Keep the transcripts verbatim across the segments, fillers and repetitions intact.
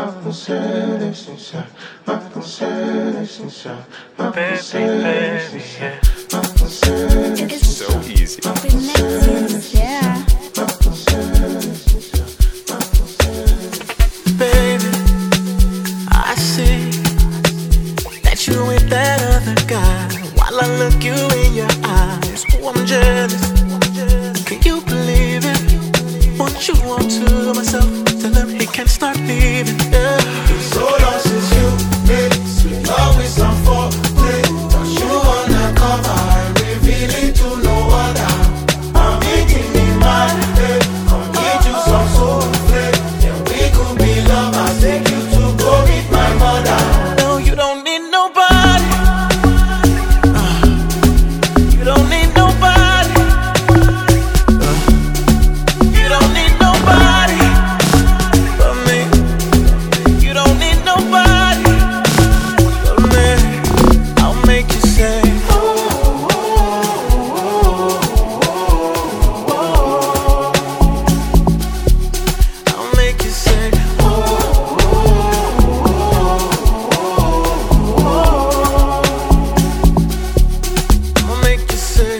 você deixa, mas você deixa, mas você deixa, mas você It's so easy. Yeah. Baby, I see that you with that other guy. While I look you in your eyes, oh, I'm jealous. Can you believe it? Want you on to myself, tell him he can't start leaving. Yeah. It's so long since you made sweet love with some foreplay. Don't you wanna come and reveal it to no other? I'm eating in my head. Come get you some soul flake. Then we could be lovers. Take you to go meet my mother. No, you don't need nobody. Uh, you don't need nobody. Uh, you don't need nobody but me. You don't need nobody but me. I'll make you say, I'll make you say, I'll make you say,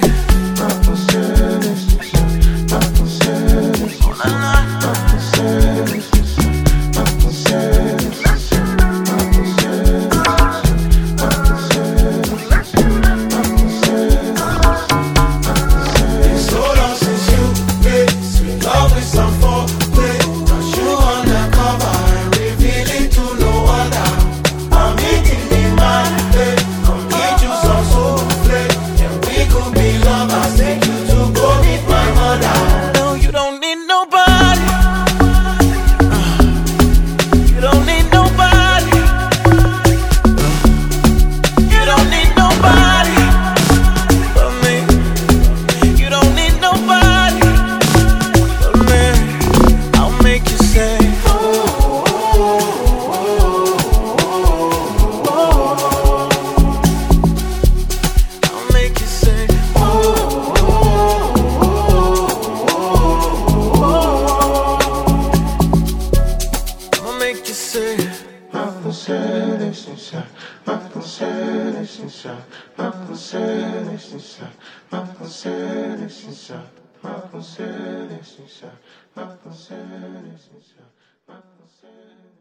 oh, la, la. It's so long since you made sweet love with some foreplay. Don't you wanna come and reveal it to no other? I'm eating in my head. Come get you some soul flake. And we could be lovers. Take you to go meet my mother. No, you don't need nobody. Uh, you don't need nobody. Uh, you don't need nobody but me. You don't need nobody but me. I'll make you say, I'll make you say, I'll make you say, mas você deixa, mas você deixa, mas você deixa, mas você deixa, mas você deixa, mas você deixa, mas você